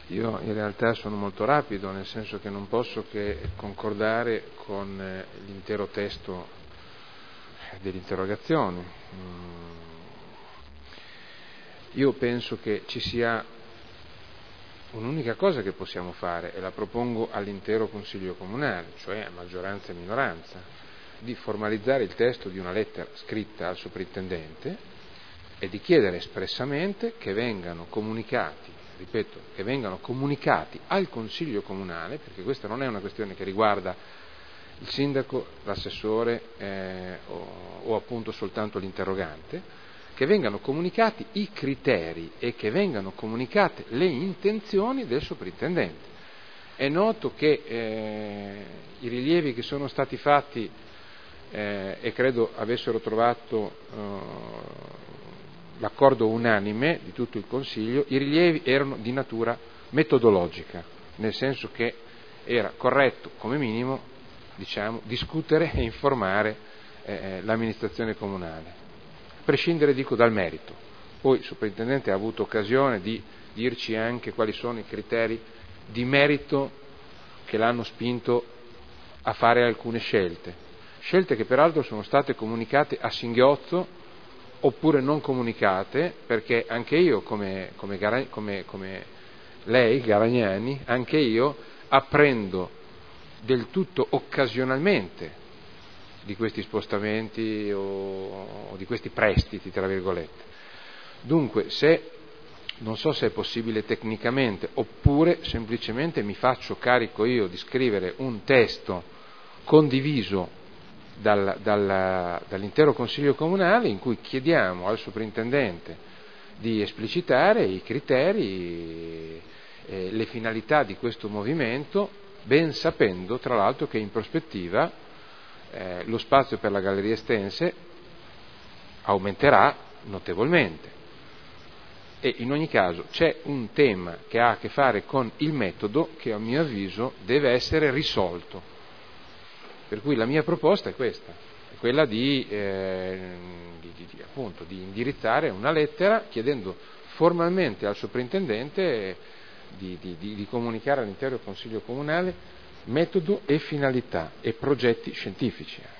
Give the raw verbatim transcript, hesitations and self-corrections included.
Io in realtà sono molto rapido, nel senso che non posso che concordare con eh, l'intero testo delle interrogazioni. Mm. Io penso che ci sia un'unica cosa che possiamo fare, e la propongo all'intero Consiglio Comunale, cioè a maggioranza e minoranza, di formalizzare il testo di una lettera scritta al soprintendente e di chiedere espressamente che vengano comunicati, ripeto, che vengano comunicati al Consiglio Comunale, perché questa non è una questione che riguarda il sindaco, l'assessore eh, o, o appunto soltanto l'interrogante, che vengano comunicati i criteri e che vengano comunicate le intenzioni del soprintendente. È noto che eh, i rilievi che sono stati fatti eh, e credo avessero trovato eh, l'accordo unanime di tutto il Consiglio, i rilievi erano di natura metodologica, nel senso che era corretto come minimo, diciamo, discutere e informare eh, l'amministrazione comunale, a prescindere, dico, dal merito. Poi il soprintendente ha avuto occasione di dirci anche quali sono i criteri di merito che l'hanno spinto a fare alcune scelte, scelte che peraltro sono state comunicate a singhiozzo oppure non comunicate, perché anche io, come, come, come, come lei, Garagnani, anche io apprendo del tutto occasionalmente di questi spostamenti o, o di questi prestiti, tra virgolette. Dunque, se non so se è possibile tecnicamente, oppure semplicemente mi faccio carico io di scrivere un testo condiviso Dal, dal, dall'intero Consiglio Comunale, in cui chiediamo al soprintendente di esplicitare i criteri, eh, le finalità di questo movimento, ben sapendo tra l'altro che in prospettiva eh, lo spazio per la galleria estense aumenterà notevolmente. E in ogni caso c'è un tema che ha a che fare con il metodo che a mio avviso deve essere risolto. Per cui la mia proposta è questa, è quella di, eh, di, di, di, appunto, di indirizzare una lettera chiedendo formalmente al soprintendente di, di, di, di comunicare all'intero Consiglio Comunale metodo e finalità e progetti scientifici.